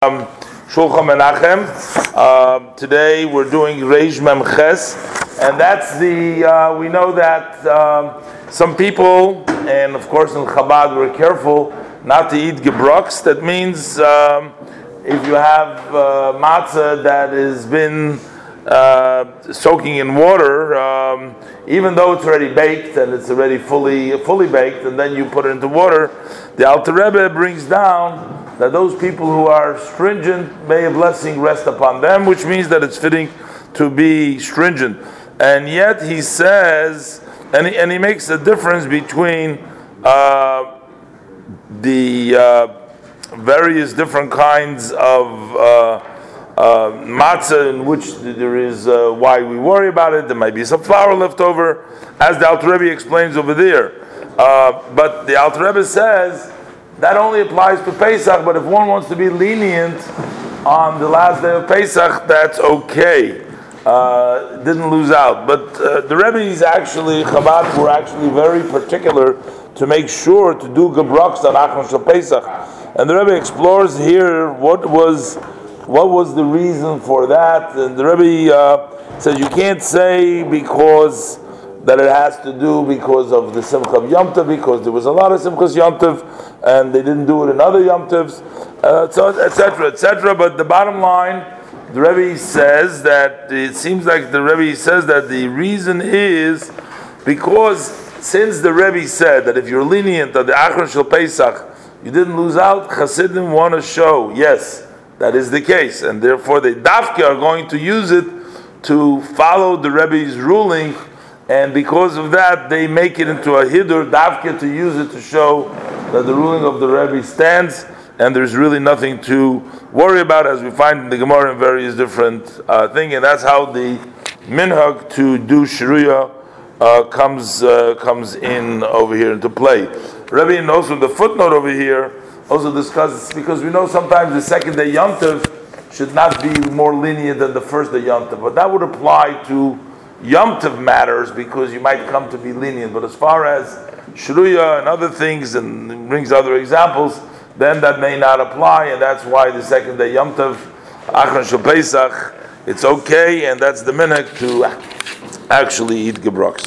Shulchan Menachem. Today we're doing Reish Mem Ches, and that's the. We know that some people, and of course in Chabad, we're careful not to eat gebroks. That means if you have matzah that has been soaking in water, even though it's already baked and it's already fully baked, and then you put it into water, the Alter Rebbe brings down that those people who are stringent, may a blessing rest upon them, which means that it's fitting to be stringent. And yet he says, and he makes a difference between the various different kinds of matzah in which there is why we worry about it. There might be some flour left over, as the Alter Rebbe explains over there. But the Alter Rebbe says that only applies to Pesach, but if one wants to be lenient on the last day of Pesach, that's okay. Didn't lose out. But the Rebbe's actually, Chabad were actually very particular to make sure to do gebroks on Achron Shel Pesach. And the Rebbe explores here what was the reason for that. And the Rebbe says you can't say because that it has to do because of the Simcha of Yom Tov, because there was a lot of Simchas Yom Tov, and they didn't do it in other Yom Tovs, so etc., etc. But the bottom line, the Rebbe says that it seems like the Rebbe says that the reason is because since the Rebbe said that if you're lenient on the Achron Shel Pesach, you didn't lose out, Chassidim want to show, yes, that is the case, and therefore they dafke are going to use it to follow the Rebbe's ruling. And because of that, they make it into a hidur davke to use it to show that the ruling of the Rebbe stands, and there's really nothing to worry about, as we find in the Gemara in various different things. And that's how the minhag to do shruya comes in over here into play. Rebbe, and also the footnote over here also discusses, because we know sometimes the second day Yom Tov should not be more lenient than the first day Yom Tov, but that would apply to Yom Tov matters because you might come to be lenient, but as far as Shruya and other things, and brings other examples, then that may not apply, and that's why the second day Yom Tov, Achron Shel Pesach, it's okay, and that's the minhag to actually eat gebroks.